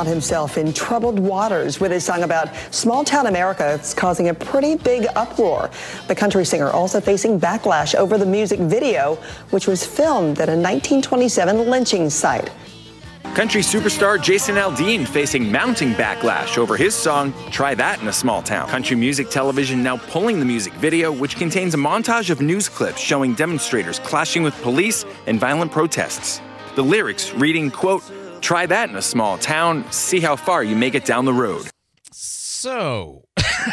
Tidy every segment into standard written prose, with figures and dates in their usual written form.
found himself in troubled waters with his song about small-town America. It's causing a pretty big uproar. The country singer also facing backlash over the music video, which was filmed at a 1927 lynching site. Country superstar Jason Aldean facing mounting backlash over his song, Try That in a Small Town. Country Music Television now pulling the music video, which contains a montage of news clips showing demonstrators clashing with police and violent protests. The lyrics reading, quote, "Try that in a small town, see how far you make it down the road." So,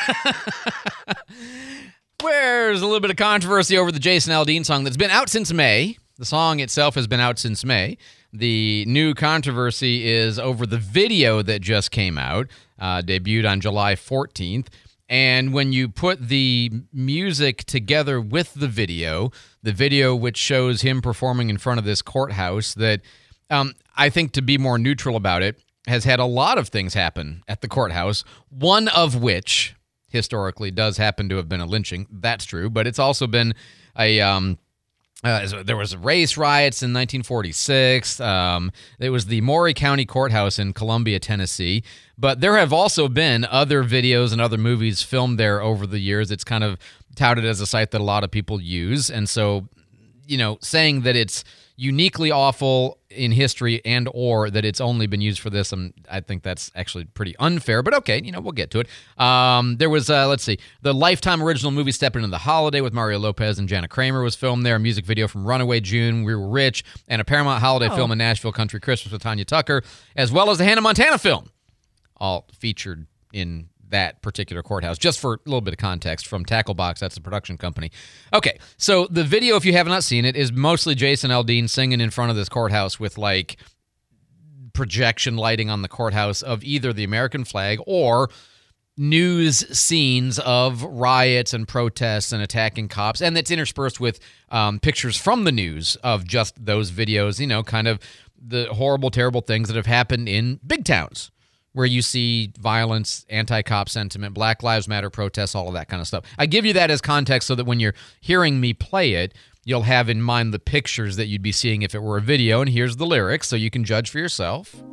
where's a little bit of controversy over the Jason Aldean song that's been out since May. The song itself has been out since May. The new controversy is over the video that just came out, debuted on July 14th. And when you put the music together with the video which shows him performing in front of this courthouse that I think, to be more neutral about it, has had a lot of things happen at the courthouse, one of which historically does happen to have been a lynching. That's true, but it's also been a... there was race riots in 1946. There was the Maury County Courthouse in Columbia, Tennessee. But there have also been other videos and other movies filmed there over the years. It's kind of touted as a site that a lot of people use. And so, saying that it's uniquely awful in history and or that it's only been used for this, I think that's actually pretty unfair. But okay, we'll get to it. There was, the Lifetime original movie Step Into the Holiday with Mario Lopez and Jana Kramer was filmed there. A music video from Runaway June, We Were Rich, and a Paramount holiday film in Nashville, Country Christmas with Tanya Tucker, as well as the Hannah Montana film, all featured in that particular courthouse, just for a little bit of context from Tacklebox. That's the production company. Okay, so the video, if you have not seen it, is mostly Jason Aldean singing in front of this courthouse with, projection lighting on the courthouse of either the American flag or news scenes of riots and protests and attacking cops, and it's interspersed with pictures from the news of just those videos, kind of the horrible, terrible things that have happened in big towns, where you see violence, anti-cop sentiment, Black Lives Matter protests, all of that kind of stuff. I give you that as context so that when you're hearing me play it, you'll have in mind the pictures that you'd be seeing if it were a video, and here's the lyrics so you can judge for yourself.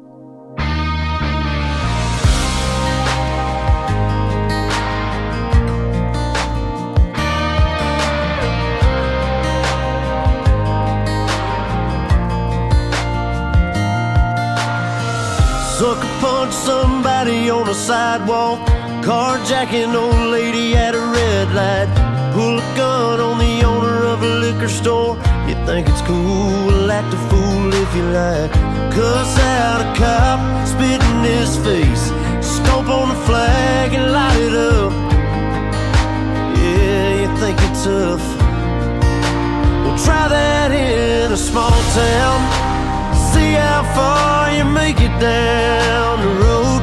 Sucker punch somebody on the sidewalk, carjacking old lady at a red light, pull a gun on the owner of a liquor store. You think it's cool, act a fool if you like, cuss out a cop, spit in his face, stomp on the flag and light it up. Yeah, you think it's tough? Well, try that in a small town, see how far you make it down the road.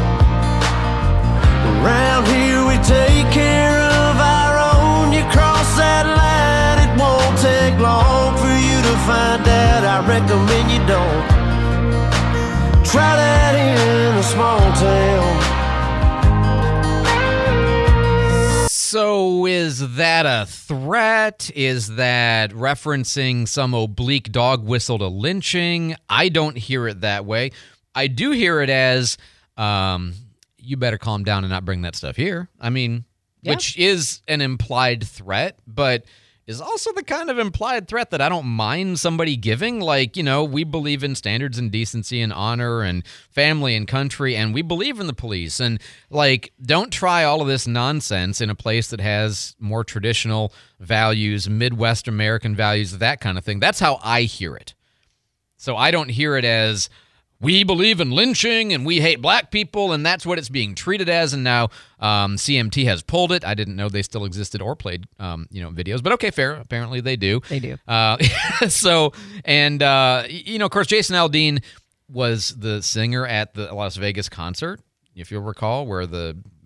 Around here we take care of our own. You cross that line, it won't take long for you to find out. I recommend you don't try that in a small town. So is that a threat? Is that referencing some oblique dog whistle to lynching? I don't hear it that way. I do hear it as, you better calm down and not bring that stuff here. Which is an implied threat, but is also the kind of implied threat that I don't mind somebody giving. We believe in standards and decency and honor and family and country, and we believe in the police. And, don't try all of this nonsense in a place that has more traditional values, Midwest American values, that kind of thing. That's how I hear it. So I don't hear it as, we believe in lynching and we hate black people, and that's what it's being treated as. And now CMT has pulled it. I didn't know they still existed or played, videos. But okay, fair. Apparently they do. They do. Of course, Jason Aldean was the singer at the Las Vegas concert, if you'll recall, where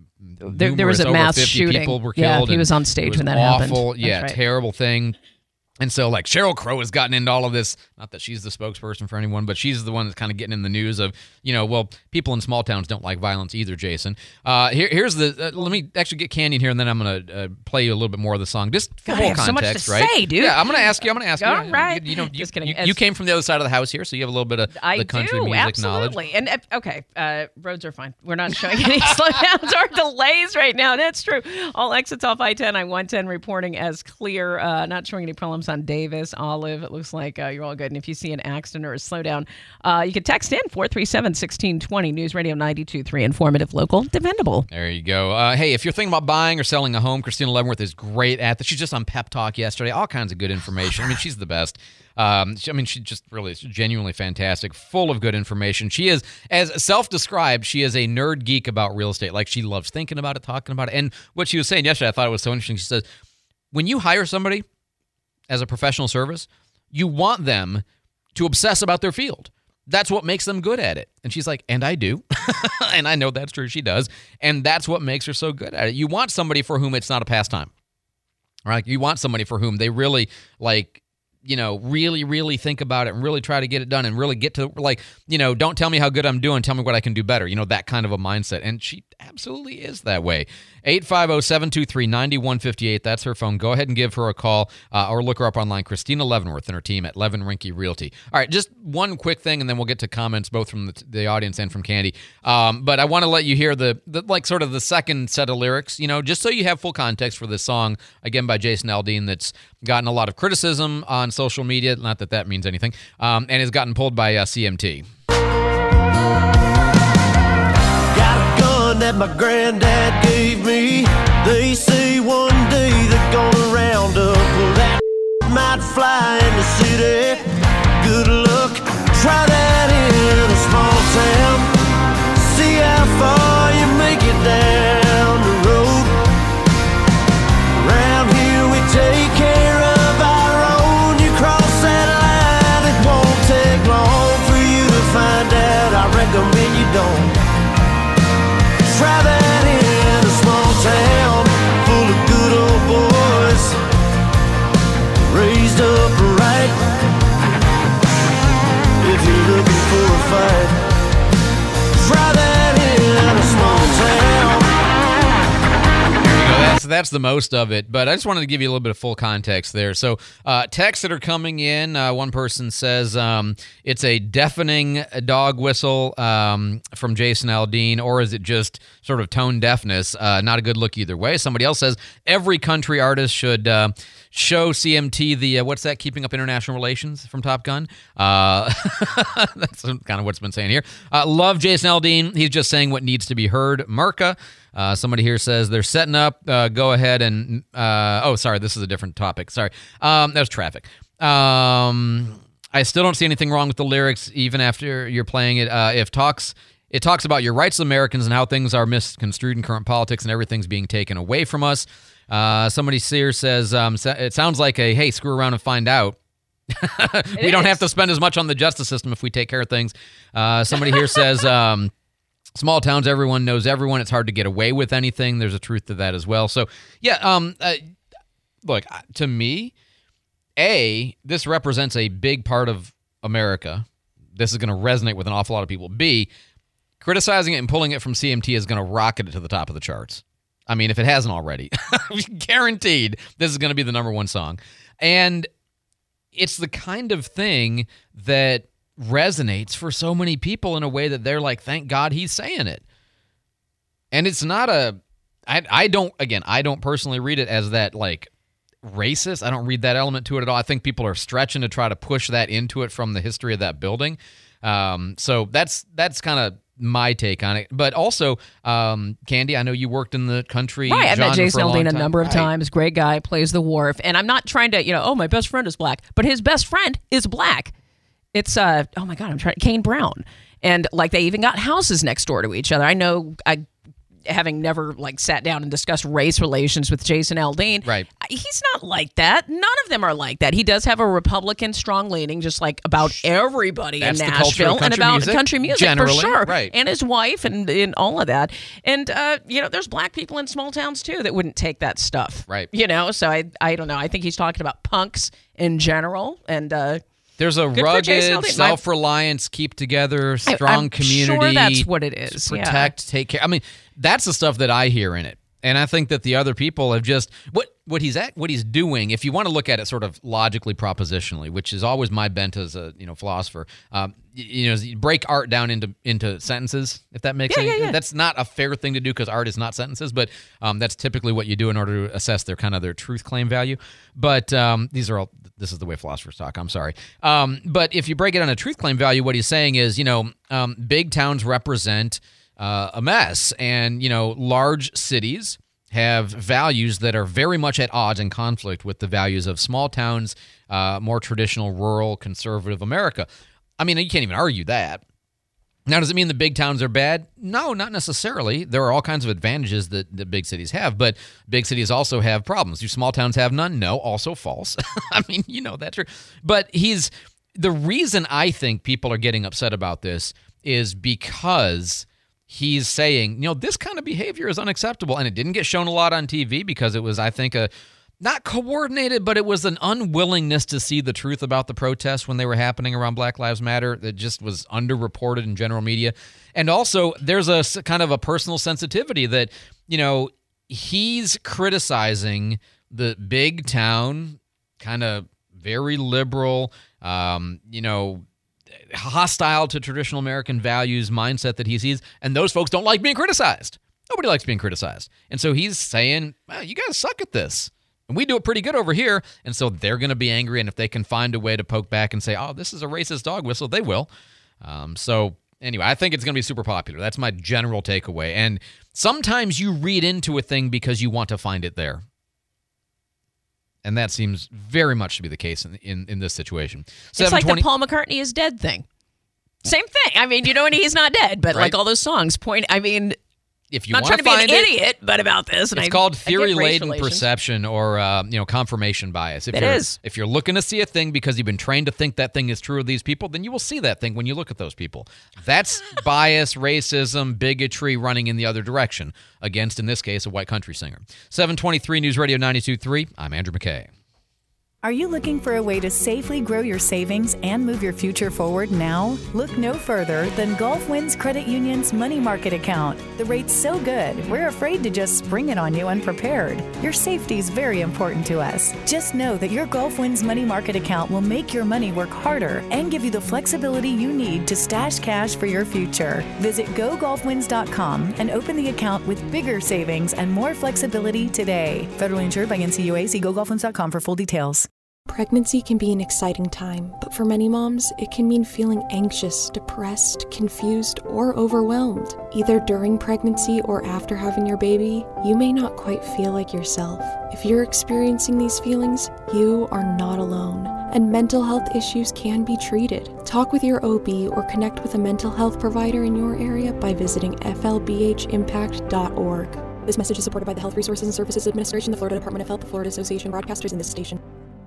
there was a mass shooting. People were killed. Yeah, he was on stage when that happened. Awful. Yeah, right. Terrible thing. And so, like, Sheryl Crow has gotten into all of this. Not that she's the spokesperson for anyone, but she's the one that's kind of getting in the news of, well, people in small towns don't like violence either, Jason. Here's the, let me actually get Candy in here, and then I'm going to play you a little bit more of the song. Just for whole context, so much to right? Say, dude. Yeah, I'm going to ask you. All right. Just kidding. You came from the other side of the house here, so you have a little bit of the country music knowledge. And, okay, roads are fine. We're not showing any slowdowns or delays right now. That's true. All exits off I-10, I-110 reporting as clear. Not showing any problems on Davis, Olive. It looks like you're all good. And if you see an accident or a slowdown, you can text in 437-1620. News Radio 92.3. Informative, local, dependable. There you go. Hey, if you're thinking about buying or selling a home, Christina Leavenworth is great at that. She's just on Pep Talk yesterday. All kinds of good information. I mean, she's the best. She just really is genuinely fantastic, full of good information. She is, as self-described, she is a nerd geek about real estate. Like, she loves thinking about it, talking about it. And what she was saying yesterday, I thought it was so interesting. She says, when you hire somebody as a professional service, you want them to obsess about their field. That's what makes them good at it. And she's like, and I do. And I know that's true. She does. And that's what makes her so good at it. You want somebody for whom it's not a pastime, right? You want somebody for whom they really, really think about it and really try to get it done and really get to, don't tell me how good I'm doing, tell me what I can do better. That kind of a mindset. And she absolutely is that way. 850-723-9158. That's her phone. Go ahead and give her a call or look her up online, Christina Leavenworth and her team at Levin Rinke Realty. All right, just one quick thing, and then we'll get to comments both from the audience and from Candy. But I want to let you hear the sort of the second set of lyrics, just so you have full context for this song, again, by Jason Aldean, that's gotten a lot of criticism on social media, not that that means anything, and has gotten pulled by CMT. That my granddad gave me. They say one day they're gonna round up. Well, that might fly in the city. Good luck, try that in a small town. See how far you make it down the road. Around here we take care of our own. You cross that line, it won't take long for you to find out. I recommend you don't. Try that in a small town full of good old boys, raised up right. If you're looking for a fight, try that in a small town. That's the most of it, but I just wanted to give you a little bit of full context there. So texts that are coming in, one person says it's a deafening dog whistle from Jason Aldean, or is it just sort of tone deafness? Not a good look either way. Somebody else says every country artist should show CMT the, what's that, Keeping Up International Relations from Top Gun? That's kind of what's been saying here. Love Jason Aldean. He's just saying what needs to be heard. Merca. Somebody here says they're setting up. Go ahead and sorry, this is a different topic. Sorry, that was traffic. I still don't see anything wrong with the lyrics, even after you're playing it. It talks about your rights as Americans and how things are misconstrued in current politics and everything's being taken away from us. Somebody here says it sounds like a hey, screw around and find out. We don't have to spend as much on the justice system if we take care of things. Somebody here says. Small towns, everyone knows everyone. It's hard to get away with anything. There's a truth to that as well. So, yeah, look, to me, this represents a big part of America. This is going to resonate with an awful lot of people. B, criticizing it and pulling it from CMT is going to rocket it to the top of the charts. I mean, if it hasn't already. Guaranteed this is going to be the number one song. And it's the kind of thing that resonates for so many people in a way that they're like, thank God he's saying it. And it's not I don't personally read it as that like racist. I don't read that element to it at all. I think people are stretching to try to push that into it from the history of that building. So that's kind of my take on it. But also, Candy, I know you worked in the country. Right, I met Jason Aldean a Right. number of times. Great guy, plays the wharf. And I'm not trying to, my best friend is black, but his best friend is black. It's, Kane Brown. And, like, they even got houses next door to each other. I know, having never sat down and discussed race relations with Jason Aldean. Right. He's not like that. None of them are like that. He does have a Republican strong leaning, just like about everybody That's in the culture of Nashville and about country music generally, for sure. right. And his wife and all of that. And, there's black people in small towns too that wouldn't take that stuff. Right. So I don't know. I think he's talking about punks in general. And there's a rugged, self-reliance, keep together, strong community. I'm sure that's what it is. Protect, take care. I mean, that's the stuff that I hear in it. And I think that the other people have just what he's doing. If you want to look at it sort of logically, propositionally, which is always my bent as a philosopher, you break art down into sentences. If that makes sense, that's not a fair thing to do because art is not sentences, but that's typically what you do in order to assess their truth claim value. But this is the way philosophers talk. I'm sorry, but if you break it on a truth claim value, what he's saying is, big towns represent a mess, and large cities have values that are very much at odds and conflict with the values of small towns, more traditional, rural, conservative America. I mean, you can't even argue that. Now, does it mean the big towns are bad? No, not necessarily. There are all kinds of advantages that big cities have, but big cities also have problems. Do small towns have none? No, also false. I mean, that's true. But the reason I think people are getting upset about this is because he's saying, this kind of behavior is unacceptable, and it didn't get shown a lot on TV because it was, I think, not coordinated, but it was an unwillingness to see the truth about the protests when they were happening around Black Lives Matter that just was underreported in general media. And also, there's a kind of a personal sensitivity that, he's criticizing the big town, kind of very liberal, hostile to traditional American values mindset that he sees, and those folks don't like being criticized. Nobody likes being criticized. And so he's saying, well, you guys suck at this. And we do it pretty good over here. And so they're going to be angry, and if they can find a way to poke back and say, oh, this is a racist dog whistle, they will. So anyway, I think it's going to be super popular. That's my general takeaway. And sometimes you read into a thing because you want to find it there. And that seems very much to be the case in this situation. It's like the Paul McCartney is dead thing. Same thing. I mean, and he's not dead, but like all those songs point, if you want to be an idiot, but about this. It's called theory-laden perception or confirmation bias. If you're looking to see a thing because you've been trained to think that thing is true of these people, then you will see that thing when you look at those people. That's bias, racism, bigotry running in the other direction against, in this case, a white country singer. 723 News Radio 92.3. I'm Andrew McKay. Are you looking for a way to safely grow your savings and move your future forward now? Look no further than GulfWinds Credit Union's money market account. The rate's so good, we're afraid to just spring it on you unprepared. Your safety is very important to us. Just know that your GulfWinds money market account will make your money work harder and give you the flexibility you need to stash cash for your future. Visit GoGulfWinds.com and open the account with bigger savings and more flexibility today. Federally insured by NCUA. See GoGulfWinds.com for full details. Pregnancy can be an exciting time, but for many moms, it can mean feeling anxious, depressed, confused, or overwhelmed. Either during pregnancy or after having your baby, you may not quite feel like yourself. If you're experiencing these feelings, you are not alone, and mental health issues can be treated. Talk with your OB or connect with a mental health provider in your area by visiting flbhimpact.org. This message is supported by the Health Resources and Services Administration, the Florida Department of Health, the Florida Association of Broadcasters, and this station.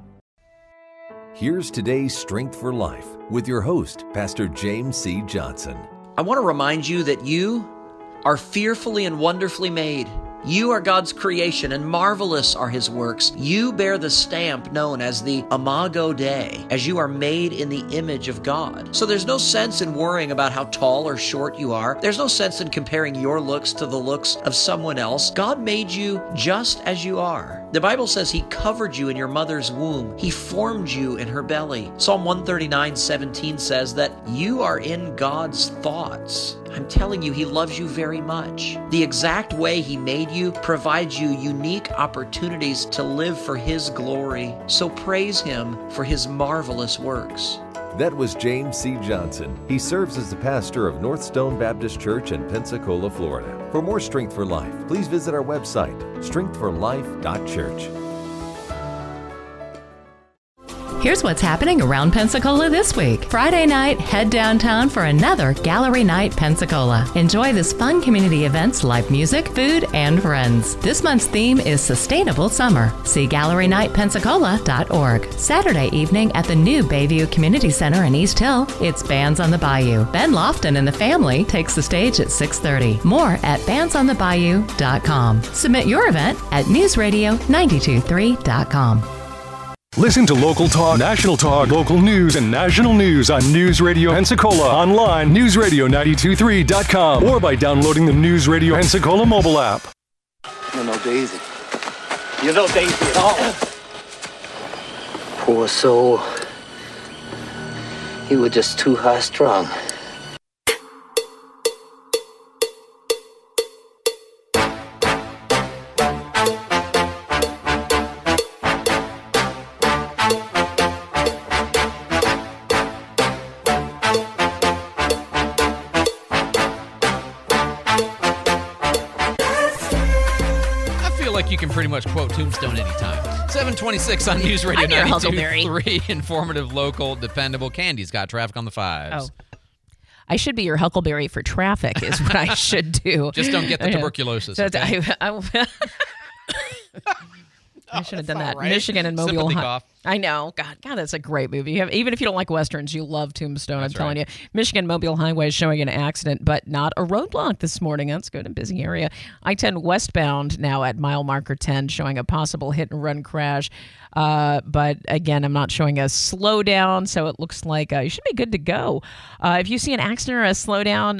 Here's today's Strength for Life with your host, Pastor James C. Johnson. I want to remind you that you are fearfully and wonderfully made. You are God's creation, and marvelous are His works. You bear the stamp known as the Imago Dei, as you are made in the image of God. So there's no sense in worrying about how tall or short you are. There's no sense in comparing your looks to the looks of someone else. God made you just as you are. The Bible says He covered you in your mother's womb. He formed you in her belly. Psalm 139:17 says that you are in God's thoughts. I'm telling you, He loves you very much. The exact way He made you provides you unique opportunities to live for His glory. So praise Him for His marvelous works. That was James C. Johnson. He serves as the pastor of North Stone Baptist Church in Pensacola, Florida. For more Strength for Life, please visit our website, strengthforlife.church. Here's what's happening around Pensacola this week. Friday night, head downtown for another Gallery Night Pensacola. Enjoy this fun community events, live music, food, and friends. This month's theme is Sustainable Summer. See GalleryNightPensacola.org. Saturday evening at the new Bayview Community Center in East Hill, it's Bands on the Bayou. Ben Lofton and the family takes the stage at 6:30. More at bandsonthebayou.com. Submit your event at newsradio923.com. Listen to local talk, national talk, local news, and national news on News Radio Pensacola. Online, newsradio923.com, or by downloading the News Radio Pensacola mobile app. You know Daisy. You know Daisy at all. Poor soul. He was just too high-strung. You can pretty much quote Tombstone anytime. 726 on News Radio 92.3. Informative, local, dependable. Candy's got traffic on the fives. Oh. I should be your Huckleberry for traffic is what I should do. Just don't get the tuberculosis. Okay? I should have done that. Right. Michigan and Mobile. Sympathy cough. I know. God, that's a great movie. Even if you don't like Westerns, you love Tombstone. That's I'm telling right. you. Michigan Mobile Highway is showing an accident, but not a roadblock this morning. That's good. A busy area. I-10 westbound now at mile marker 10 showing a possible hit-and-run crash. But again, I'm not showing a slowdown, so it looks like you should be good to go. If you see an accident or a slowdown,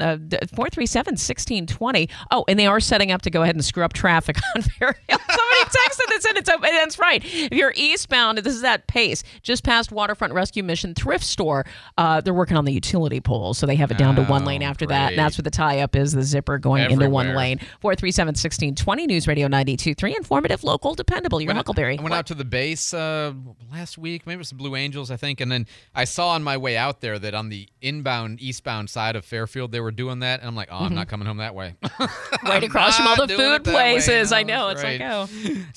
437-1620. Oh, and they are setting up to go ahead and screw up traffic on Fairfield. Somebody texted that said it's open. That's right. If you're eastbound, this is at Pace, just past Waterfront Rescue Mission Thrift Store. They're working on the utility poles, so they have it down to one lane after that. And that's what the tie-up is, the zipper going into one lane. 437-1620, News Radio 92.3, informative, local, dependable. Your Huckleberry. I went out to the base last week, maybe it was the Blue Angels, I think, and then I saw on my way out there that on the eastbound side of Fairfield they were doing that, and I'm like, I'm not coming home that way. Right across from all the food places. No, I know. It's right. like, oh.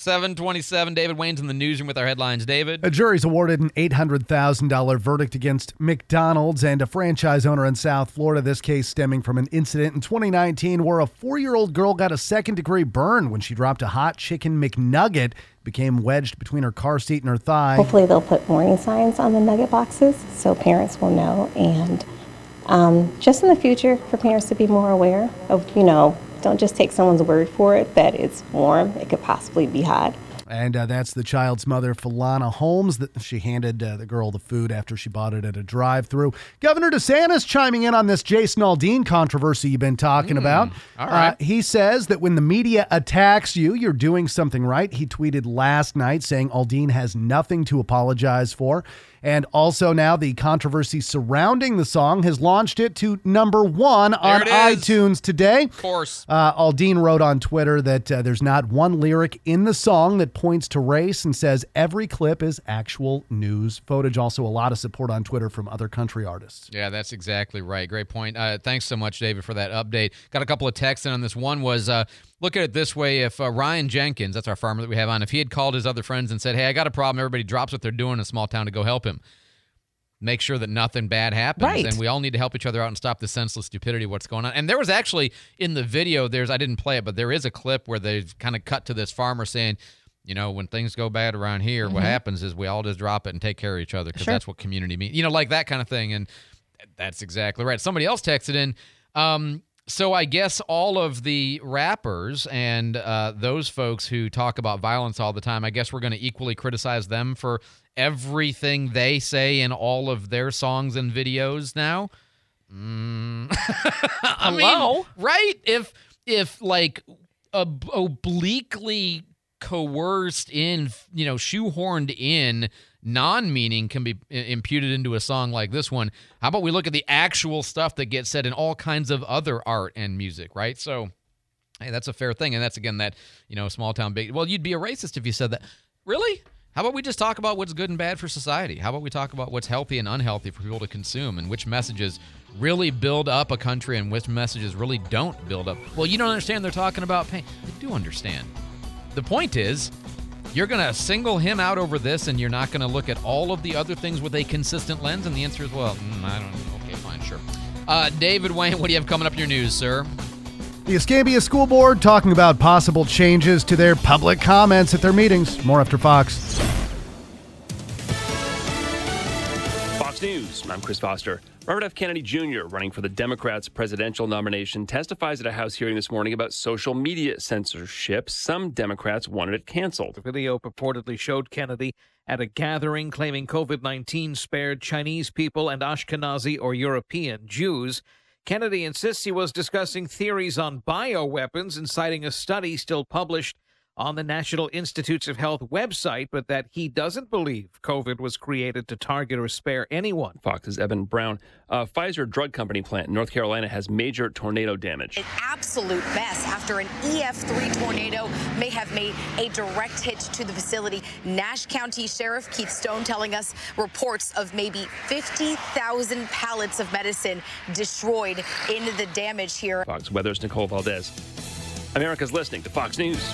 727, David Wayne's in the newsroom with our headlines. David? A jury's awarded an $800,000 verdict against McDonald's and a franchise owner in South Florida. This case stemming from an incident in 2019 where a 4-year-old girl got a second-degree burn when she dropped a hot chicken McNugget. Became wedged between her car seat and her thigh. Hopefully they'll put warning signs on the nugget boxes so parents will know, and just in the future for parents to be more aware of, don't just take someone's word for it that it's warm. It could possibly be hot. And that's the child's mother, Falana Holmes. She handed the girl the food after she bought it at a drive-thru. Governor DeSantis chiming in on this Jason Aldean controversy you've been talking about. All right. He says that when the media attacks you, you're doing something right. He tweeted last night saying Aldean has nothing to apologize for. And also now the controversy surrounding the song has launched it to number 1 on iTunes today. Of course. Aldean wrote on Twitter that there's not one lyric in the song that points to race and says every clip is actual news footage. Also a lot of support on Twitter from other country artists. Yeah, that's exactly right. Great point. Thanks so much, David, for that update. Got a couple of texts in on this. One was, look at it this way. If Ryan Jenkins, that's our farmer that we have on, if he had called his other friends and said, hey, I got a problem, everybody drops what they're doing in a small town to go help him, make sure that nothing bad happens. Right. And we all need to help each other out and stop the senseless stupidity of what's going on. And there was actually, in the video, I didn't play it, but there is a clip where they've kind of cut to this farmer saying, when things go bad around here, what happens is we all just drop it and take care of each other because that's what community means. Like that kind of thing. And that's exactly right. Somebody else texted in, so I guess all of the rappers and those folks who talk about violence all the time, I guess we're going to equally criticize them for everything they say in all of their songs and videos now. I mean, right? If like obliquely coerced in, shoehorned in non-meaning can be imputed into a song like this one, how about we look at the actual stuff that gets said in all kinds of other art and music, right? So, hey, that's a fair thing. And that's, again, that, small town big. Well, you'd be a racist if you said that. Really? How about we just talk about what's good and bad for society? How about we talk about what's healthy and unhealthy for people to consume and which messages really build up a country and which messages really don't build up? Well, you don't understand they're talking about pain. I do understand. The point is, You're going to single him out over this, and you're not going to look at all of the other things with a consistent lens? And the answer is, well, I don't know. Okay, fine, sure. David Wayne, what do you have coming up in your news, sir? The Escambia School Board talking about possible changes to their public comments at their meetings. More after Fox. Fox News, I'm Chris Foster. Robert F. Kennedy Jr., running for the Democrats' presidential nomination, testifies at a House hearing this morning about social media censorship. Some Democrats wanted it canceled. The video purportedly showed Kennedy at a gathering claiming COVID-19 spared Chinese people and Ashkenazi or European Jews. Kennedy insists he was discussing theories on bioweapons and citing a study still published on the National Institutes of Health website, but that he doesn't believe COVID was created to target or spare anyone. Fox's Evan Brown. Pfizer drug company plant in North Carolina has major tornado damage. An absolute mess after an EF3 tornado may have made a direct hit to the facility. Nash County Sheriff Keith Stone telling us reports of maybe 50,000 pallets of medicine destroyed in the damage here. Fox Weather's Nicole Valdez. America's listening to Fox News.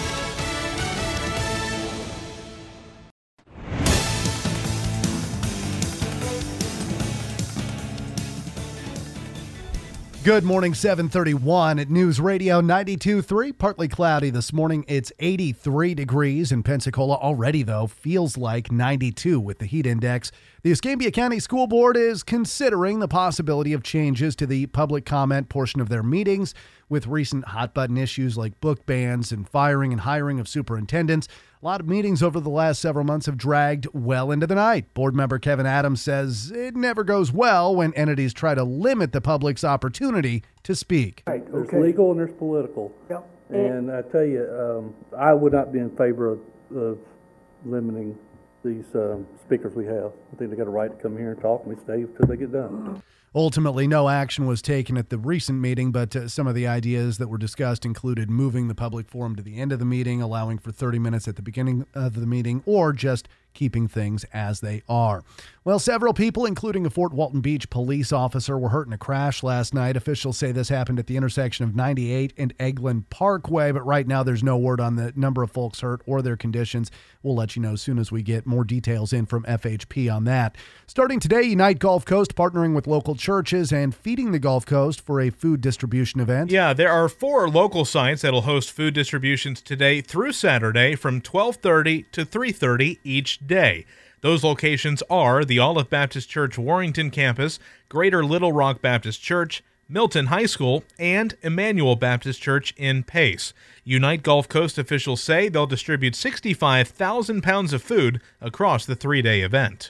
Good morning, 7:31 at News Radio 92.3. Partly cloudy this morning. It's 83 degrees in Pensacola. Already, though, feels like 92 with the heat index. The Escambia County School Board is considering the possibility of changes to the public comment portion of their meetings with recent hot-button issues like book bans and firing and hiring of superintendents. A lot of meetings over the last several months have dragged well into the night. Board member Kevin Adams says it never goes well when entities try to limit the public's opportunity to speak. Right. There's legal and there's political. Yep. And I tell you, I would not be in favor of limiting these speakers we have. I think they got a right to come here and talk, and we stay until they get done. Ultimately, no action was taken at the recent meeting, but some of the ideas that were discussed included moving the public forum to the end of the meeting, allowing for 30 minutes at the beginning of the meeting, or just keeping things as they are. Well, several people, including a Fort Walton Beach police officer, were hurt in a crash last night. Officials say this happened at the intersection of 98 and Eglin Parkway, but right now there's no word on the number of folks hurt or their conditions. We'll let you know as soon as we get more details in from FHP on that. Starting today, Unite Gulf Coast partnering with local churches and Feeding the Gulf Coast for a food distribution event. Yeah, there are 4 local sites that'll host food distributions today through Saturday from 12:30 to 3:30 each day. Those locations are the Olive Baptist Church Warrington campus, Greater Little Rock Baptist Church, Milton High School, and Emmanuel Baptist Church in Pace. Unite Gulf Coast officials say they'll distribute 65,000 pounds of food across the 3-day event.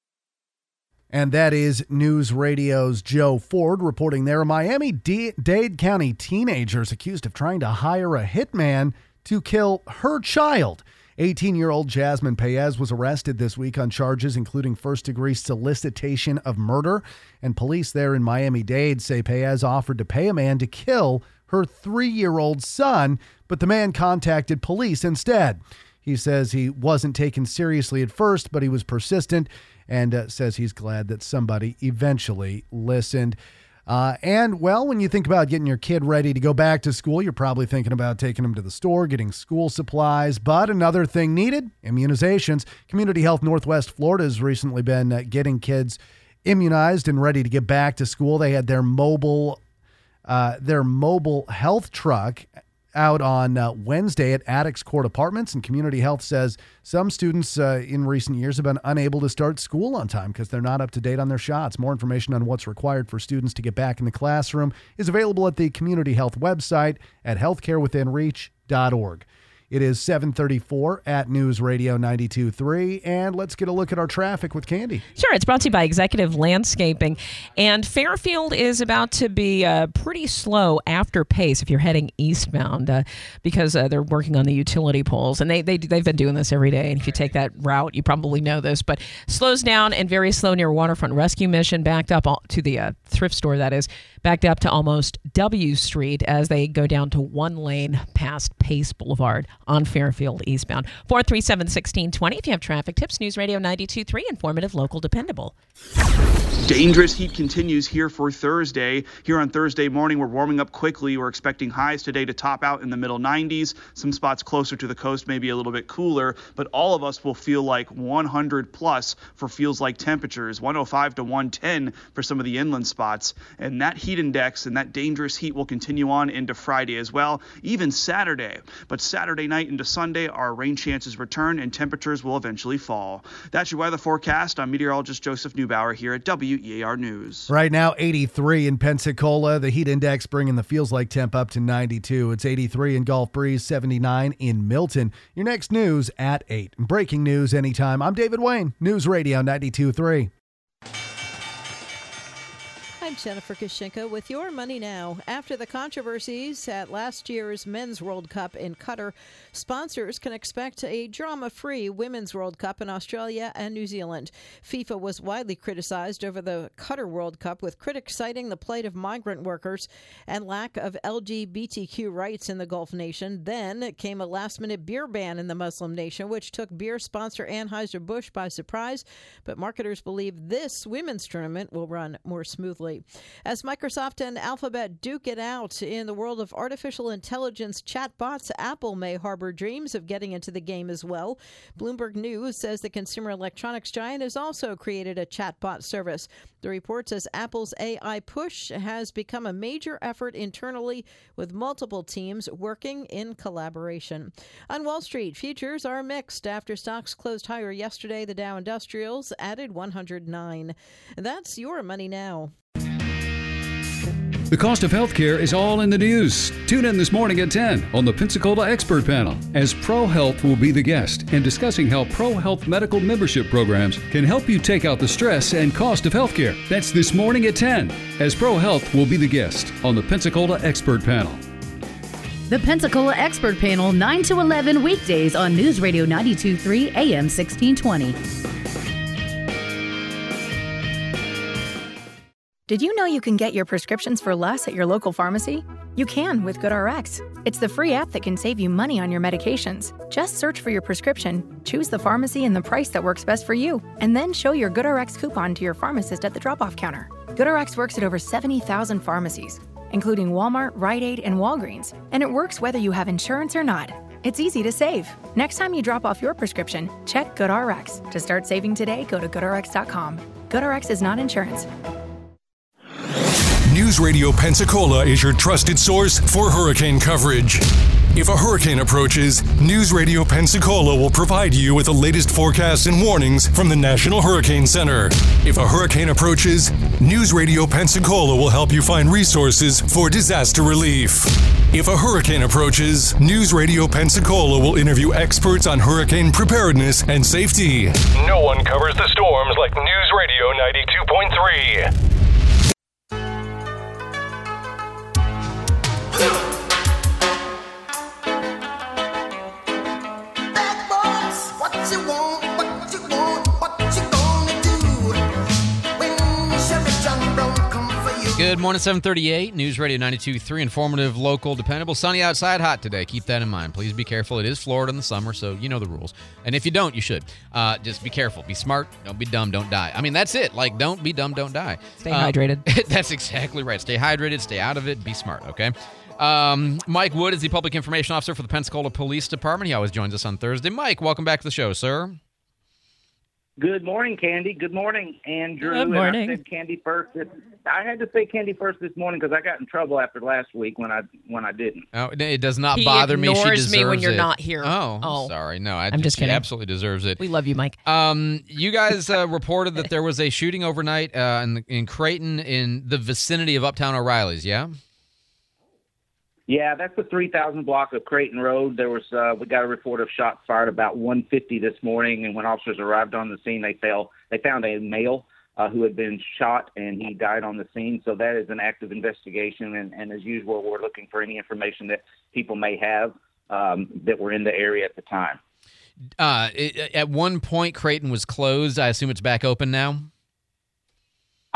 And that is News Radio's Joe Ford reporting there. Miami-Dade County teenagers accused of trying to hire a hitman to kill her child. 18-year-old Jasmine Paez was arrested this week on charges including first-degree solicitation of murder. And police there in Miami-Dade say Paez offered to pay a man to kill her 3-year-old son, but the man contacted police instead. He says he wasn't taken seriously at first, but he was persistent and says he's glad that somebody eventually listened. And, well, when you think about getting your kid ready to go back to school, you're probably thinking about taking them to the store, getting school supplies. But another thing needed, immunizations. Community Health Northwest Florida has recently been getting kids immunized and ready to get back to school. They had their mobile health truck out on Wednesday at Addicts Court Apartments, and Community Health says some students in recent years have been unable to start school on time because they're not up to date on their shots. More information on what's required for students to get back in the classroom is available at the Community Health website at healthcarewithinreach.org. It is 7:34 at News Radio 92.3, and let's get a look at our traffic with Candy. Sure, it's brought to you by Executive Landscaping, and Fairfield is about to be pretty slow after Pace if you're heading eastbound because they're working on the utility poles, and they've been doing this every day, and if you take that route, you probably know this, but slows down and very slow near Waterfront Rescue Mission, backed up to the thrift store, that is. backed up to almost W Street as they go down to one lane past Pace Boulevard on Fairfield eastbound. 437-1620. If you have traffic tips, News Radio 92.3, informative, local, dependable. Dangerous heat continues here for Thursday. Here on Thursday morning, we're warming up quickly. We're expecting highs today to top out in the middle 90s. Some spots closer to the coast may be a little bit cooler, but all of us will feel like 100 plus for feels like temperatures, 105 to 110 for some of the inland spots. And that heat index and that dangerous heat will continue on into Friday as well, even Saturday. But Saturday night into Sunday, our rain chances return and temperatures will eventually fall. That's your weather forecast. I'm meteorologist Joseph Neubauer here at WEAR News. Right now, 83 in Pensacola. The heat index bringing the feels like temp up to 92. It's 83 in Gulf Breeze, 79 in Milton. Your next news at 8. Breaking news anytime. I'm David Wayne, News Radio 92.3. I'm Jennifer Kashinka with Your Money Now. After the controversies at last year's Men's World Cup in Qatar, sponsors can expect a drama-free Women's World Cup in Australia and New Zealand. FIFA was widely criticized over the Qatar World Cup, with critics citing the plight of migrant workers and lack of LGBTQ rights in the Gulf nation. Then came a last-minute beer ban in the Muslim nation, which took beer sponsor Anheuser-Busch by surprise. But marketers believe this women's tournament will run more smoothly. As Microsoft and Alphabet duke it out in the world of artificial intelligence chatbots, Apple may harbor dreams of getting into the game as well. Bloomberg News says the consumer electronics giant has also created a chatbot service. The report says Apple's AI push has become a major effort internally, with multiple teams working in collaboration. On Wall Street, futures are mixed. After stocks closed higher yesterday, the Dow Industrials added 109. That's Your Money Now. The cost of healthcare is all in the news. Tune in this morning at 10 on the Pensacola Expert Panel, as ProHealth will be the guest and discussing how ProHealth medical membership programs can help you take out the stress and cost of healthcare. That's this morning at 10, as ProHealth will be the guest on the Pensacola Expert Panel. The Pensacola Expert Panel, 9 to 11 weekdays on News Radio 92.3 AM 1620. Did you know you can get your prescriptions for less at your local pharmacy? You can with GoodRx. It's the free app that can save you money on your medications. Just search for your prescription, choose the pharmacy and the price that works best for you, and then show your GoodRx coupon to your pharmacist at the drop-off counter. GoodRx works at over 70,000 pharmacies, including Walmart, Rite Aid, and Walgreens, and it works whether you have insurance or not. It's easy to save. Next time you drop off your prescription, check GoodRx. To start saving today, go to GoodRx.com. GoodRx is not insurance. News Radio Pensacola is your trusted source for hurricane coverage. If a hurricane approaches, News Radio Pensacola will provide you with the latest forecasts and warnings from the National Hurricane Center. If a hurricane approaches, News Radio Pensacola will help you find resources for disaster relief. If a hurricane approaches, News Radio Pensacola will interview experts on hurricane preparedness and safety. No one covers the storms like News Radio 92.3. Good morning, 738, News Radio 92.3, informative, local, dependable, sunny outside, hot today. Keep that in mind. Please be careful. It is Florida in the summer, so you know the rules. And if you don't, you should. Just be careful. Be smart. Don't be dumb. Don't die. I mean, that's it. Like, don't be dumb. Don't die. Stay hydrated. That's exactly right. Stay hydrated. Stay out of it. Be smart, okay? Mike Wood is the Public Information Officer for the Pensacola Police Department. He always joins us on Thursday. Mike, welcome back to the show, sir. Good morning, Candy. Good morning, Andrew. Good morning. And I said Candy first. I had to say Candy first this morning because I got in trouble after last week when I didn't. Oh, it does not bother me. She deserves me when you're it. not here. Oh, sorry. No, I'm just kidding. She absolutely deserves it. We love you, Mike. You guys reported that there was a shooting overnight in Creighton in the vicinity of Uptown O'Reilly's, yeah? Yeah, that's the 3000 block of Creighton Road. There was we got a report of shots fired about 1:50 this morning, and when officers arrived on the scene, they found a male who had been shot, and he died on the scene. So that is an active investigation, and as usual, we're looking for any information that people may have that were in the area at the time. At one point, Creighton was closed. I assume it's back open now?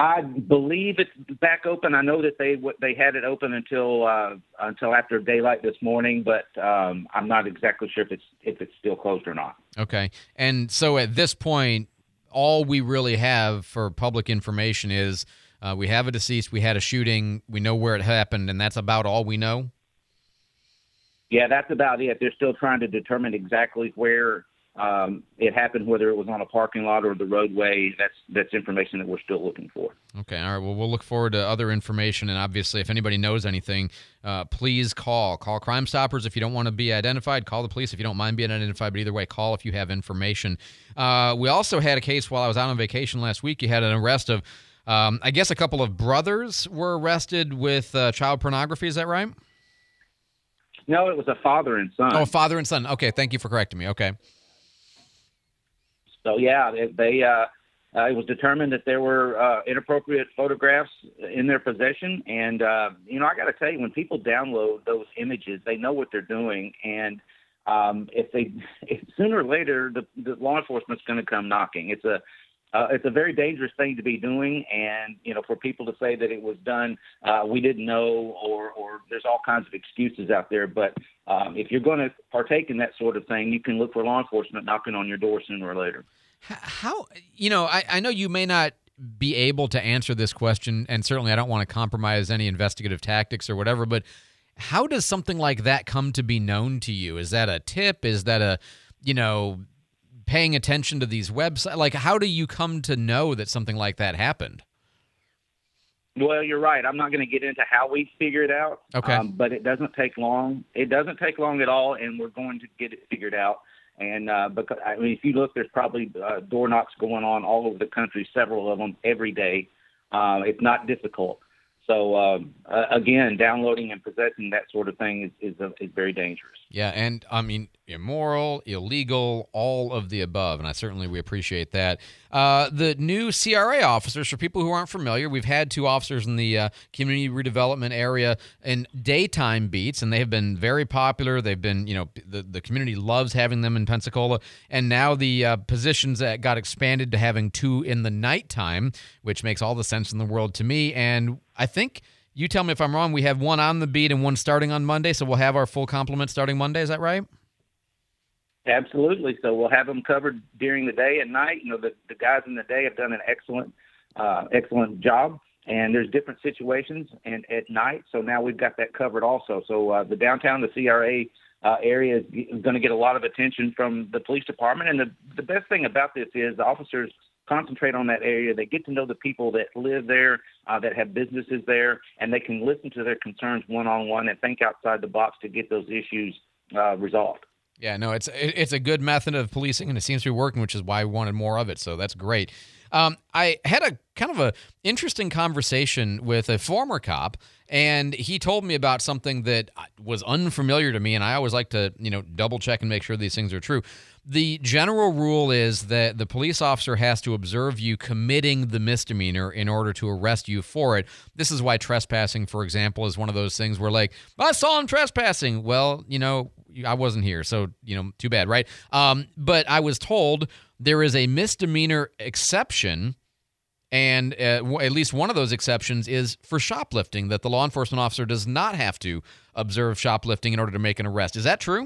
I believe it's back open. I know that they had it open until after daylight this morning, but I'm not exactly sure if it's still closed or not. Okay. And so at this point, all we really have for public information is we have a deceased, we had a shooting, we know where it happened, and that's about all we know? Yeah, that's about it. They're still trying to determine exactly where it happened, whether it was on a parking lot or the roadway. That's information that we're still looking for. Okay, all right. Well, we'll look forward to other information, and obviously, if anybody knows anything, please call. Call Crime Stoppers if you don't want to be identified. Call the police if you don't mind being identified, but either way, call if you have information. We also had a case while I was out on vacation last week. You had an arrest of, I guess, a couple of brothers were arrested with child pornography. Is that right? No, it was a father and son. Oh, father and son. Okay, thank you for correcting me. Okay. So, yeah, it was determined that there were inappropriate photographs in their possession. And, I got to tell you, when people download those images, they know what they're doing. And if sooner or later, the law enforcement's going to come knocking. It's a very dangerous thing to be doing. And, for people to say that it was done, we didn't know, or there's all kinds of excuses out there. But if you're going to partake in that sort of thing, you can look for law enforcement knocking on your door sooner or later. How, I know you may not be able to answer this question, and certainly I don't want to compromise any investigative tactics or whatever, but how does something like that come to be known to you? Is that a tip? Is that paying attention to these websites? Like, how do you come to know that something like that happened? Well, you're right. I'm not going to get into how we figure it out. Okay. But it doesn't take long. It doesn't take long at all, and we're going to get it figured out. And because if you look, there's probably door knocks going on all over the country, several of them every day. It's not difficult. So again, downloading and possessing that sort of thing is very dangerous. Yeah, and immoral, illegal, all of the above, and we appreciate that. The new CRA officers, for people who aren't familiar, we've had 2 officers in the community redevelopment area in daytime beats, and they have been very popular. They've been, the community loves having them in Pensacola, and now the positions that got expanded to having 2 in the nighttime, which makes all the sense in the world to me. And I think, you tell me if I'm wrong, we have 1 on the beat and 1 starting on Monday, so we'll have our full complement starting Monday. Is that right? Absolutely. So we'll have them covered during the day and night. The guys in the day have done an excellent job, and there's different situations and at night. So now we've got that covered also. So the downtown, the CRA area is going to get a lot of attention from the police department. And the best thing about this is the officers concentrate on that area. They get to know the people that live there, that have businesses there, and they can listen to their concerns one-on-one and think outside the box to get those issues resolved. Yeah, no, it's a good method of policing, and it seems to be working, which is why we wanted more of it, so that's great. I had a kind of a interesting conversation with a former cop, and he told me about something that was unfamiliar to me, and I always like to, double check and make sure these things are true. The general rule is that the police officer has to observe you committing the misdemeanor in order to arrest you for it. This is why trespassing, for example, is one of those things where, like, I saw him trespassing. Well, I wasn't here, so, too bad, right? But I was told there is a misdemeanor exception, and at least one of those exceptions is for shoplifting, that the law enforcement officer does not have to observe shoplifting in order to make an arrest. Is that true?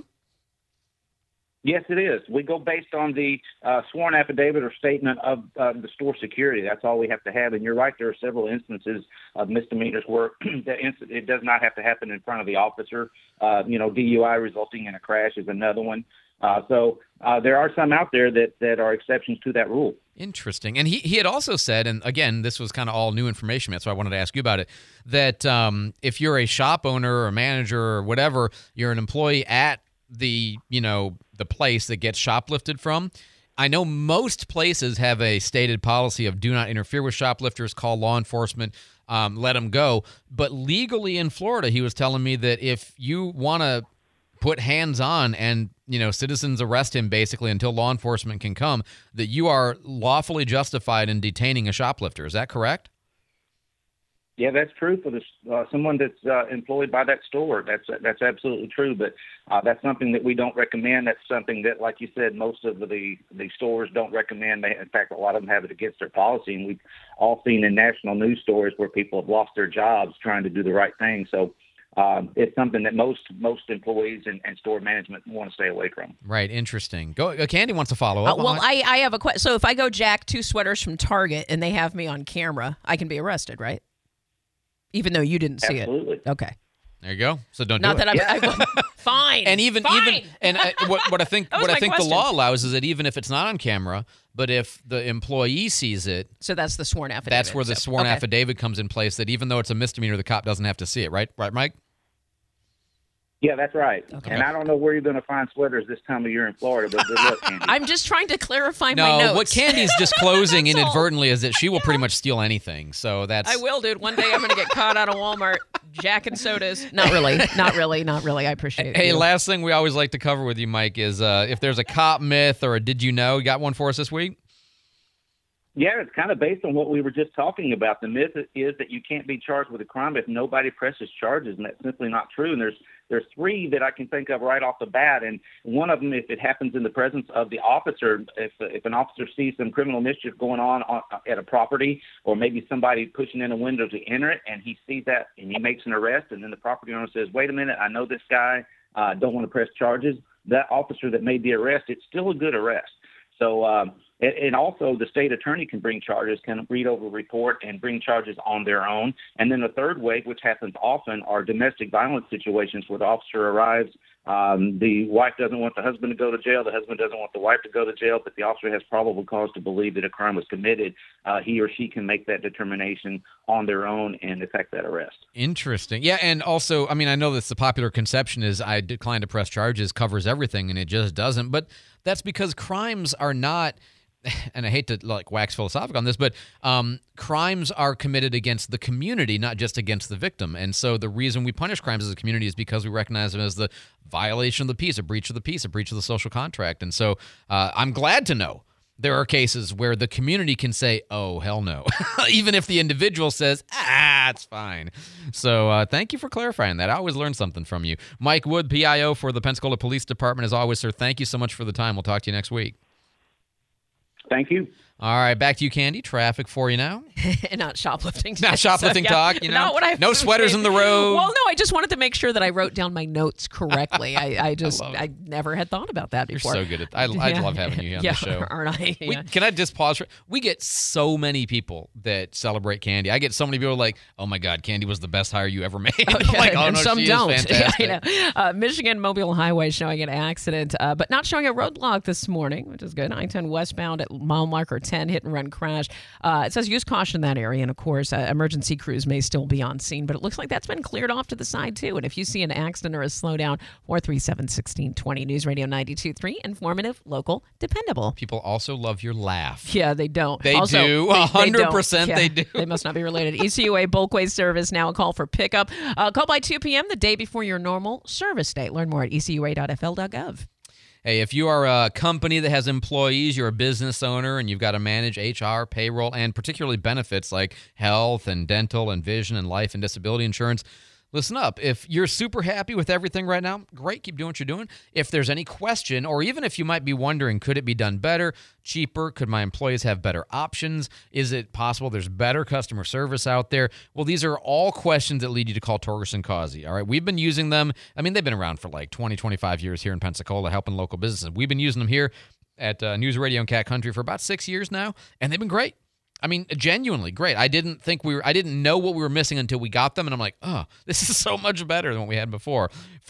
Yes, it is. We go based on the sworn affidavit or statement of the store security. That's all we have to have. And you're right, there are several instances of misdemeanors where it does not have to happen in front of the officer. DUI resulting in a crash is another one. So there are some out there that are exceptions to that rule. Interesting. And he had also said, and again, this was kind of all new information, that's why I wanted to ask you about it, that if you're a shop owner or a manager or whatever, you're an employee at the place that gets shoplifted from. I know most places have a stated policy of do not interfere with shoplifters, call law enforcement, let them go. But legally in Florida, he was telling me that if you want to put hands on and, citizens arrest him basically until law enforcement can come, that you are lawfully justified in detaining a shoplifter. Is that correct? Yeah, that's true for someone that's employed by that store. That's absolutely true. But that's something that we don't recommend. That's something that, like you said, most of the stores don't recommend. In fact, a lot of them have it against their policy. And we've all seen in national news stories where people have lost their jobs trying to do the right thing. So it's something that most employees and store management want to stay away from. Right. Interesting. Candy wants to follow up. Well, I have a question. So if I go jack 2 sweaters from Target and they have me on camera, I can be arrested, right? Even though you didn't see Absolutely. it. Okay. There you go. So don't Not do it. that I'm fine. And even what I think the law allows is that even if it's not on camera, but if the employee sees it, so that's the sworn affidavit. That's where the sworn affidavit comes in place. That even though it's a misdemeanor, the cop doesn't have to see it. Right, Mike? Yeah, that's right. Okay. And I don't know where you're going to find sweaters this time of year in Florida, but good luck, Candy. I'm just trying to clarify my notes. No, what Candy's disclosing inadvertently is that she will pretty much steal anything. So that's... I will, dude. One day I'm going to get caught out of Walmart jacking sodas. Not really. I appreciate it. Hey, last thing we always like to cover with you, Mike, is if there's a cop myth or a did you know, you got one for us this week? Yeah, it's kind of based on what we were just talking about. The myth is that you can't be charged with a crime if nobody presses charges, and that's simply not true. And there's 3 that I can think of right off the bat, and one of them, if it happens in the presence of the officer, if an officer sees some criminal mischief going on at a property, or maybe somebody pushing in a window to enter it, and he sees that and he makes an arrest, and then the property owner says, wait a minute, I know this guy, don't want to press charges, that officer that made the arrest, it's still a good arrest. So, and also the state attorney can bring charges, can read over a report and bring charges on their own. And then the third way, which happens often, are domestic violence situations where the officer arrives. The wife doesn't want the husband to go to jail. The husband doesn't want the wife to go to jail, but the officer has probable cause to believe that a crime was committed. He or she can make that determination on their own and effect that arrest. Interesting. Yeah, and also, I mean, I know that the popular conception is I decline to press charges covers everything, and it just doesn't. But that's because crimes are not... And I hate to wax philosophical on this, but crimes are committed against the community, not just against the victim. And so the reason we punish crimes as a community is because we recognize them as the violation of the peace, a breach of the peace, a breach of the social contract. And so I'm glad to know there are cases where the community can say, oh, hell no, even if the individual says, it's fine. So thank you for clarifying that. I always learn something from you. Mike Wood, PIO for the Pensacola Police Department. As always, sir, thank you so much for the time. We'll talk to you next week. Thank you. All right, back to you, Candy. Traffic for you now. Not shoplifting. Not shoplifting talk, you know. Not what I no sweaters in the road. Well, no, I just wanted to make sure that I wrote down my notes correctly. I never had thought about that before. You're so good at I love having you on the show. Aren't I? Yeah. Can I just pause? We get so many people that celebrate Candy. I get so many people like, oh my God, Candy was the best hire you ever made. And some don't. I know. Michigan Mobile Highway showing an accident, but not showing a roadblock this morning, which is good. I-10 westbound at mile marker 10, hit and run crash. It says use caution in that area, and of course, emergency crews may still be on scene, but it looks like that's been cleared off to the side too. And if you see an accident or a slowdown, 437-1620, News Radio 92.3, informative, local, dependable. People also love your laugh. Yeah, they don't. They also, do. 100% they do. They must not be related. ECUA bulkway service now a call for pickup. Call by 2 p.m. the day before your normal service day. Learn more at ecua.fl.gov. Hey, if you are a company that has employees, you're a business owner, and you've got to manage HR, payroll, and particularly benefits like health and dental and vision and life and disability insurance, listen up. If you're super happy with everything right now, great, keep doing what you're doing. If there's any question, or even if you might be wondering, could it be done better, cheaper? Could my employees have better options? Is it possible there's better customer service out there? Well, these are all questions that lead you to call Torgerson Causey, all right? We've been using them. I mean, they've been around for like 20, 25 years here in Pensacola, helping local businesses. We've been using them here at News Radio and Cat Country for about 6 years now, and they've been great. I mean, genuinely great. I didn't know what we were missing until we got them, and I'm like, oh, this is so much better than what we had before.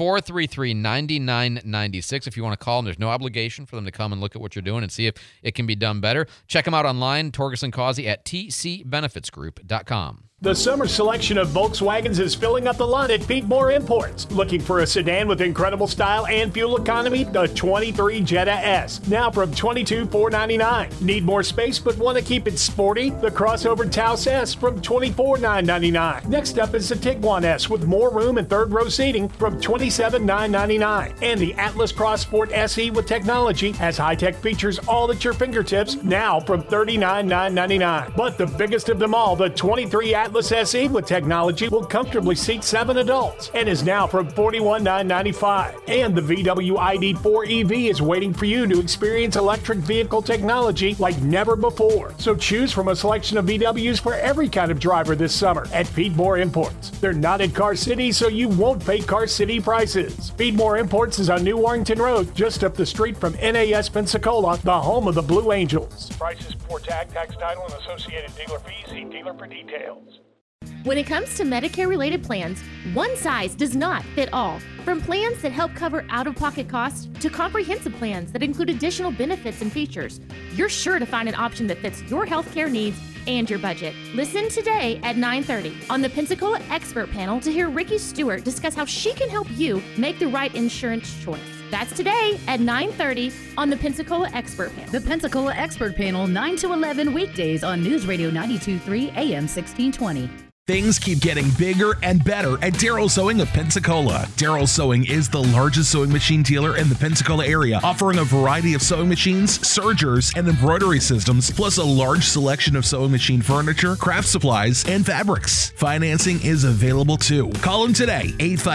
433-9996 if you want to call them. There's no obligation for them to come and look at what you're doing and see if it can be done better. Check them out online, Torgerson Causey at tcbenefitsgroup.com. The summer selection of Volkswagens is filling up the lot at Pete Moore Imports. Looking for a sedan with incredible style and fuel economy? The 23 Jetta S, now from $22,499. Need more space but want to keep it sporty? The crossover Taos S from $24,999. Next up is the Tiguan S with more room and third row seating from $27,999. And the Atlas Cross Sport SE with technology has high-tech features all at your fingertips, now from $39,999. But the biggest of them all, the 23 Atlas Atlas SE with technology will comfortably seat 7 adults and is now from $41,995. And the VW ID4 EV is waiting for you to experience electric vehicle technology like never before. So choose from a selection of VWs for every kind of driver this summer at Feedmore Imports. They're not in Car City, so you won't pay Car City prices. Feedmore Imports is on New Warrington Road, just up the street from NAS Pensacola, the home of the Blue Angels. Prices before tax, title, and associated dealer fees. See dealer for details. When it comes to Medicare-related plans, one size does not fit all. From plans that help cover out-of-pocket costs to comprehensive plans that include additional benefits and features, you're sure to find an option that fits your healthcare needs and your budget. Listen today at 9:30 on the Pensacola Expert Panel to hear Ricky Stewart discuss how she can help you make the right insurance choice. That's today at 9:30 on the Pensacola Expert Panel. The Pensacola Expert Panel, 9 to 11 weekdays on News Radio 92.3 AM 1620. Things keep getting bigger and better at Darryl Sewing of Pensacola. Darryl Sewing is the largest sewing machine dealer in the Pensacola area, offering a variety of sewing machines, sergers, and embroidery systems, plus a large selection of sewing machine furniture, craft supplies, and fabrics. Financing is available too. Call him today,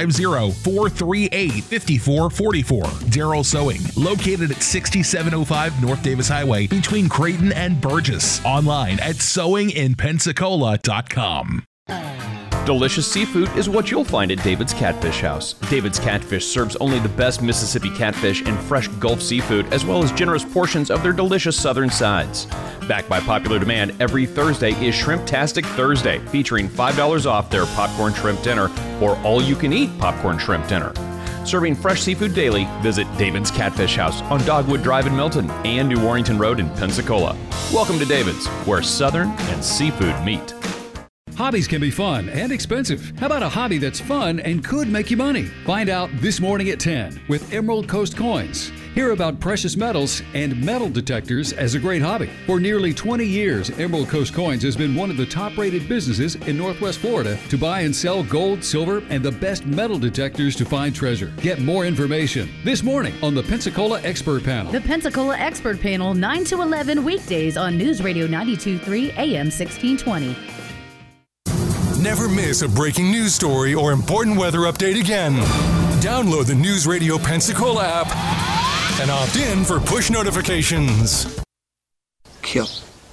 850-438-5444. Darryl Sewing, located at 6705 North Davis Highway between Creighton and Burgess. Online at sewinginpensacola.com. Delicious seafood is what you'll find at David's Catfish House. David's Catfish serves only the best Mississippi catfish and fresh Gulf seafood, as well as generous portions of their delicious southern sides. Backed by popular demand, every Thursday is Shrimptastic Thursday, featuring $5 off their popcorn shrimp dinner or all-you-can-eat popcorn shrimp dinner. Serving fresh seafood daily, visit David's Catfish House on Dogwood Drive in Milton and New Warrington Road in Pensacola. Welcome to David's, where Southern and seafood meet. Hobbies can be fun and expensive. How about a hobby that's fun and could make you money? Find out this morning at 10 with Emerald Coast Coins. Hear about precious metals and metal detectors as a great hobby. For nearly 20 years, Emerald Coast Coins has been one of the top-rated businesses in Northwest Florida to buy and sell gold, silver, and the best metal detectors to find treasure. Get more information this morning on the Pensacola Expert Panel. The Pensacola Expert Panel, 9 to 11 weekdays on News Radio 92.3 AM 1620. Never miss a breaking news story or important weather update again. Download the News Radio Pensacola app and opt in for push notifications. Kip,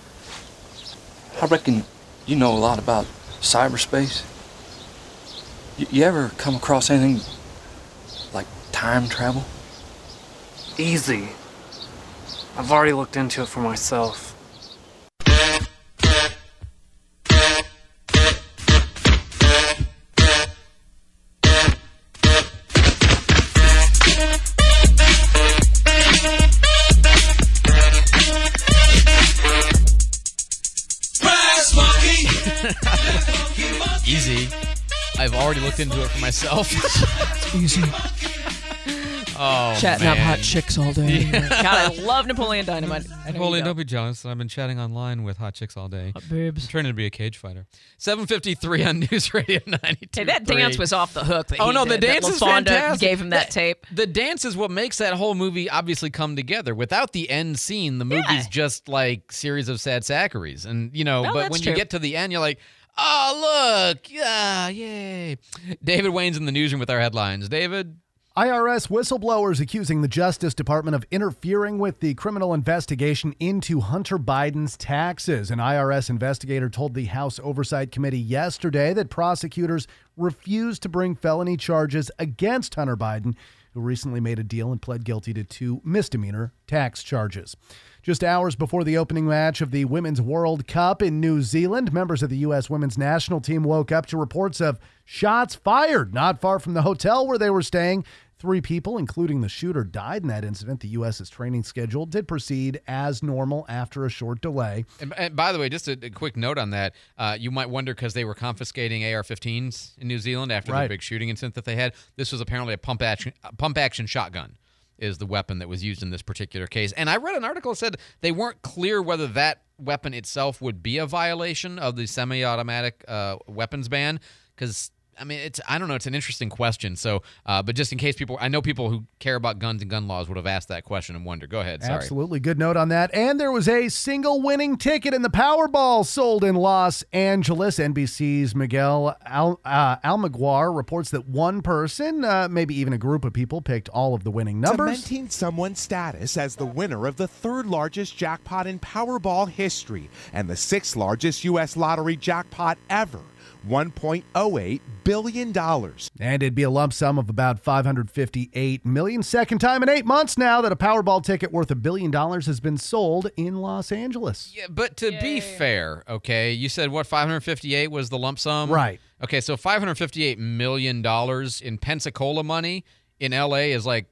I reckon you know a lot about cyberspace. You ever come across anything like time travel? Easy. I've already looked into it for myself. Easy. I've already looked into it for myself. Easy. Oh, Chatting man. up hot chicks all day. God, I love Napoleon Dynamite. Napoleon, don't be jealous. I've been chatting online with hot chicks all day. Hot babes. I'm training to be a cage fighter. 7:53 on News Radio 92. Hey, that dance was off the hook. That Oh he no, the did, dance that is LaFonda fantastic. Gave him that tape. The dance is what makes that whole movie obviously come together. Without the end scene, the movie's just like series of sad saccharies. And No, but that's when true. you get to the end, you're like, oh look, yeah, yay. David Wayne's in the newsroom with our headlines. David. IRS whistleblowers accusing the Justice Department of interfering with the criminal investigation into Hunter Biden's taxes. An IRS investigator told the House Oversight Committee yesterday that prosecutors refused to bring felony charges against Hunter Biden, who recently made a deal and pled guilty to 2 misdemeanor tax charges. Just hours before the opening match of the Women's World Cup in New Zealand, members of the U.S. women's national team woke up to reports of shots fired not far from the hotel where they were staying. 3 people, including the shooter, died in that incident. The U.S.'s training schedule did proceed as normal after a short delay. And by the way, just a quick note on that. You might wonder because they were confiscating AR-15s in New Zealand after the big shooting incident that they had. This was apparently a pump action shotgun is the weapon that was used in this particular case. And I read an article that said they weren't clear whether that weapon itself would be a violation of the semi-automatic weapons ban because I mean, I don't know. It's an interesting question. So, but just in case I know people who care about guns and gun laws would have asked that question and wonder. Go ahead. Sorry. Absolutely. Good note on that. And there was a single winning ticket in the Powerball sold in Los Angeles. NBC's Miguel Almaguer reports that one person, maybe even a group of people, picked all of the winning numbers. Cementing someone's status as the winner of the third largest jackpot in Powerball history and the sixth largest U.S. lottery jackpot ever. $1.08 billion. And it'd be a lump sum of about $558 million. Second time in 8 months now that a Powerball ticket worth $1 billion has been sold in Los Angeles. Yeah, but to be fair, okay, you said what, 558 was the lump sum? Right. Okay, so $558 million in Pensacola money in L.A. is like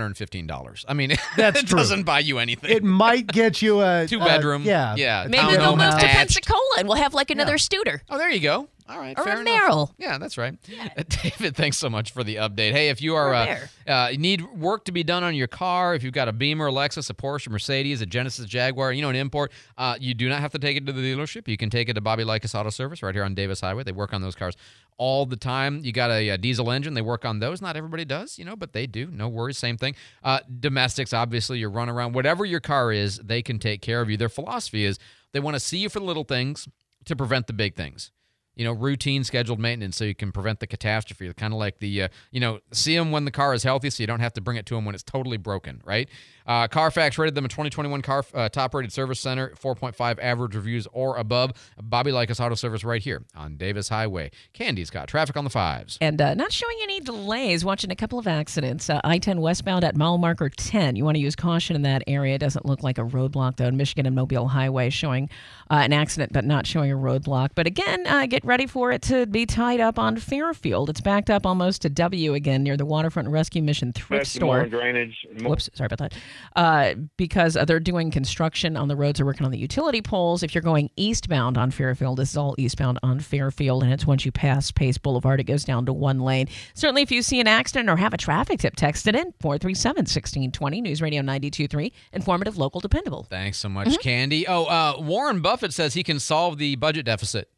$415. I mean, That's it true. doesn't buy you anything. It might get you a two-bedroom. Yeah. Maybe they'll move to Pensacola and we'll have like another Studer. Oh, there you go. All right, or fair a enough. Merrill. Yeah, that's right. David, thanks so much for the update. Hey, if you are need work to be done on your car, if you've got a Beamer, a Lexus, a Porsche, a Mercedes, a Genesis, Jaguar, an import, you do not have to take it to the dealership. You can take it to Bobby Likas Auto Service right here on Davis Highway. They work on those cars all the time. You got a diesel engine. They work on those. Not everybody does, but they do. No worries. Same thing. Domestics, obviously, your run around. Whatever your car is, they can take care of you. Their philosophy is they want to see you for the little things to prevent the big things. Routine scheduled maintenance so you can prevent the catastrophe. Kind of like the, see them when the car is healthy so you don't have to bring it to them when it's totally broken, right? Carfax rated them a 2021 top-rated service center, 4.5 average reviews or above. Bobby Likas Auto Service right here on Davis Highway. Candy's got traffic on the 5s. And not showing any delays, watching a couple of accidents. I-10 westbound at mile marker 10. You want to use caution in that area. It doesn't look like a roadblock, though. Michigan and Mobile Highway showing an accident, but not showing a roadblock. But again, get ready for it to be tied up on Fairfield. It's backed up almost to W again near the Waterfront Rescue Mission thrift store. More drainage. Whoops, sorry about that. Because they're doing construction on the roads. They're working on the utility poles. If you're going eastbound on Fairfield, this is all eastbound on Fairfield, and it's once you pass Pace Boulevard, it goes down to one lane. Certainly, if you see an accident or have a traffic tip, text it in, 437-1620, News Radio 92.3, informative, local, dependable. Thanks so much, Candy. Warren Buffett says he can solve the budget deficit.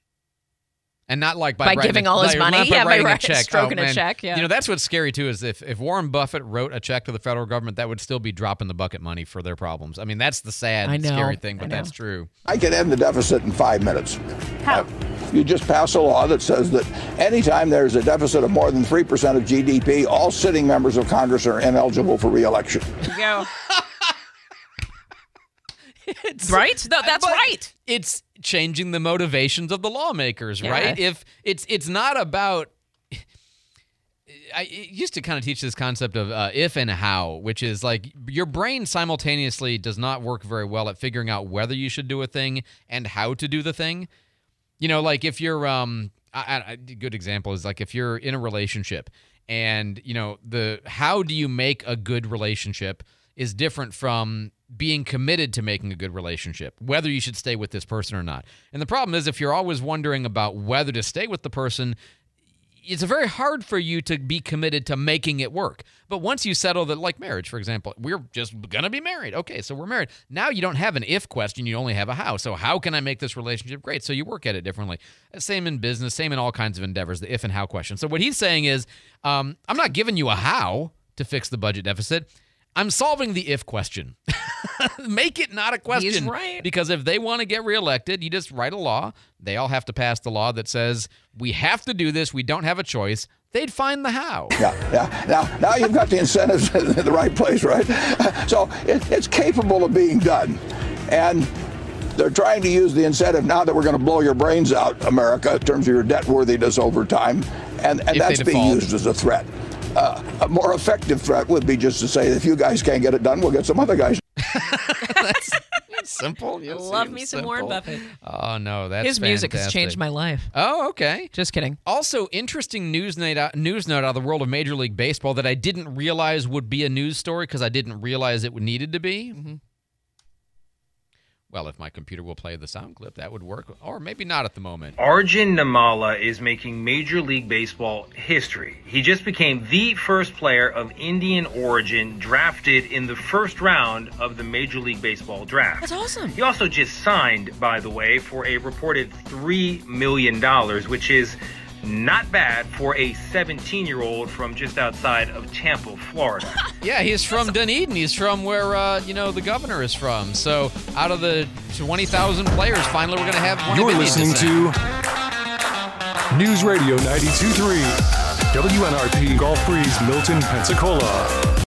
And not like by giving all his money, by stroking a check. Yeah, that's what's scary too. Is if Warren Buffett wrote a check to the federal government, that would still be dropping the bucket money for their problems. I mean, that's the sad, scary thing, but that's true. I can end the deficit in 5 minutes. How? You just pass a law that says that anytime there's a deficit of more than 3% of GDP, all sitting members of Congress are ineligible for re-election. There you go. Right? No, that's right. It's changing the motivations of the lawmakers, right? If it's not about. I used to kind of teach this concept of if and how, which is like your brain simultaneously does not work very well at figuring out whether you should do a thing and how to do the thing. Like if you're a good example is like if you're in a relationship and how do you make a good relationship is different from being committed to making a good relationship, whether you should stay with this person or not. And the problem is if you're always wondering about whether to stay with the person, it's very hard for you to be committed to making it work. But once you settle that, like marriage, for example, we're just going to be married. Okay, so we're married. Now you don't have an if question. You only have a how. So how can I make this relationship great? So you work at it differently. Same in business, same in all kinds of endeavors, the if and how question. So what he's saying is I'm not giving you a how to fix the budget deficit. I'm solving the if question. Make it not a question. He's right. Because if they want to get reelected, you just write a law. They all have to pass the law that says we have to do this. We don't have a choice. They'd find the how. Yeah. Now you've got the incentives in the right place, right? So it's capable of being done. And they're trying to use the incentive now that we're going to blow your brains out, America, in terms of your debt worthiness over time. And that's being used as a threat. A more effective threat would be just to say, if you guys can't get it done, we'll get some other guys. That's simple. I love me some Warren Buffett. Oh, no, that's his music has fantastic. changed my life. Oh, okay. Just kidding. Also, interesting news note out of the world of Major League Baseball that I didn't realize would be a news story because I didn't realize it needed to be. Mm-hmm. Well, if my computer will play the sound clip, that would work. Or maybe not at the moment. Arjun Nimmala is making Major League Baseball history. He just became the first player of Indian origin drafted in the first round of the Major League Baseball draft. That's awesome. He also just signed, by the way, for a reported $3 million, which is Not bad for a 17-year-old from just outside of Tampa, Florida. Yeah, he's from Dunedin. He's from where, the governor is from. So out of the 20,000 players, finally we're going to have one You're of Indian listening descent. to News Radio 92.3, WNRP Gulf Breeze, Milton, Pensacola.